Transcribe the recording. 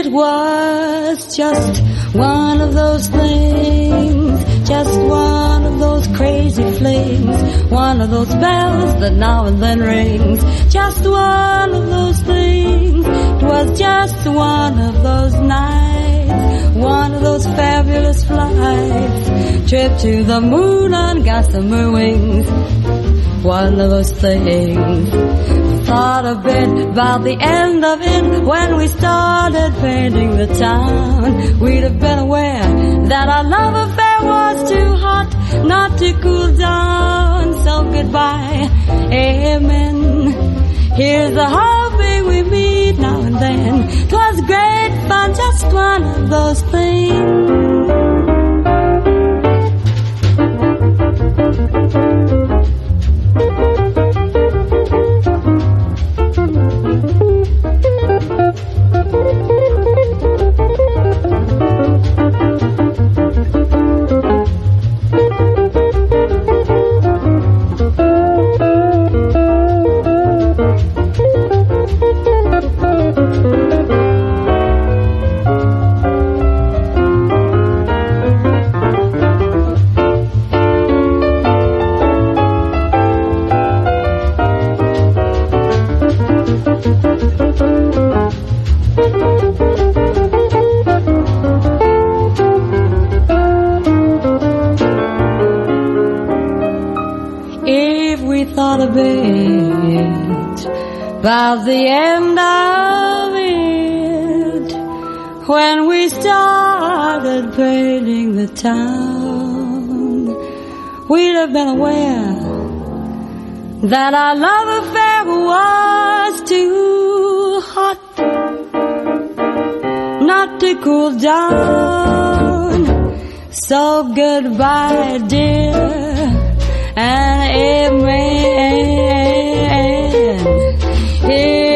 It was just one of those things, just one of those crazy flings, one of those bells that now and then rings, just one of those things. It was just one of those nights, one of those fabulous flights, trip to the moon on gossamer wings, one of those things. Thought a bit about the end of it when we started painting the town. We'd have been aware that our love affair was too hot not to cool down. So goodbye, amen. Here's the hoping we meet now and then. 'Twas great fun, just one of those things. About the end of it, when we started painting the town, we'd have been aware that our love affair was too hot not to cool down. So goodbye, dear, and amen. Here